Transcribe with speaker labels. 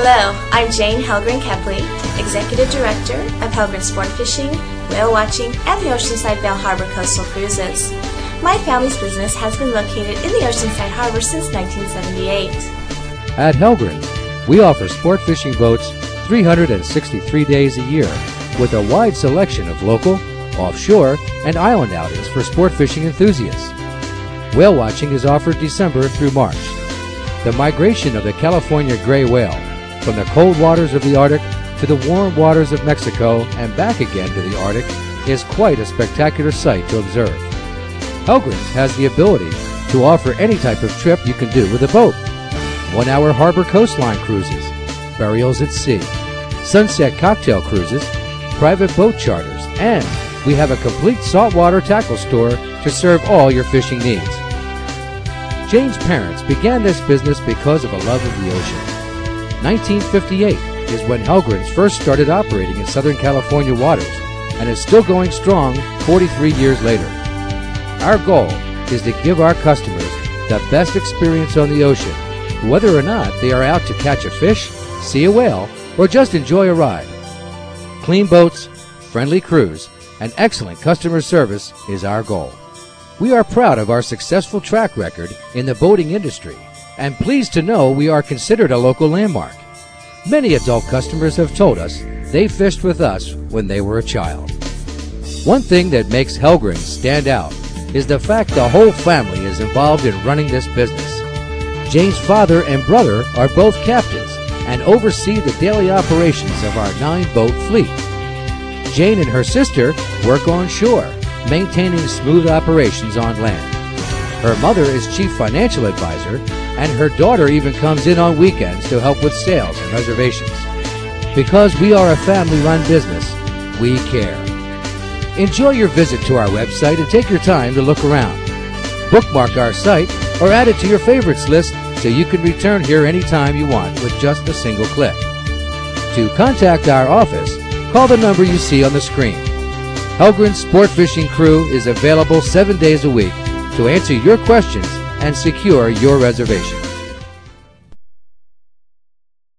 Speaker 1: Hello, I'm Jane Helgren Kepley, Executive Director of Helgren Sport Fishing, Whale Watching, and the Oceanside Vail Harbor Coastal Cruises. My family's business has been located in the Oceanside Harbor since 1978.
Speaker 2: At Helgren, we offer sport fishing boats 363 days a year with a wide selection of local, offshore, and island outings for sport fishing enthusiasts. Whale watching is offered December through March. The migration of the California gray whale from the cold waters of the Arctic to the warm waters of Mexico and back again to the Arctic is quite a spectacular sight to observe. Helgren's has the ability to offer any type of trip you can do with a boat. 1-hour harbor coastline cruises, burials at sea, sunset cocktail cruises, private boat charters, and we have a complete saltwater tackle store to serve all your fishing needs. Jane's parents began this business because of a love of the ocean. 1958 is when Helgren's first started operating in Southern California waters and is still going strong 43 years later. Our goal is to give our customers the best experience on the ocean, whether or not they are out to catch a fish, see a whale, or just enjoy a ride. Clean boats, friendly crews, and excellent customer service is our goal. We are proud of our successful track record in the boating industry and pleased to know we are considered a local landmark. Many adult customers have told us they fished with us when they were a child. One thing that makes Helgren stand out is the fact the whole family is involved in running this business. Jane's father and brother are both captains and oversee the daily operations of our 9-boat fleet. Jane and her sister work on shore, maintaining smooth operations on land. Her mother is chief financial advisor, and her daughter even comes in on weekends to help with sales and reservations. Because we are a family-run business, we care. Enjoy your visit to our website and take your time to look around. Bookmark our site or add it to your favorites list so you can return here anytime you want with just a single click. To contact our office, call the number you see on the screen. Helgren's Sport Fishing Crew is available 7 days a week to answer your questions and secure your reservation.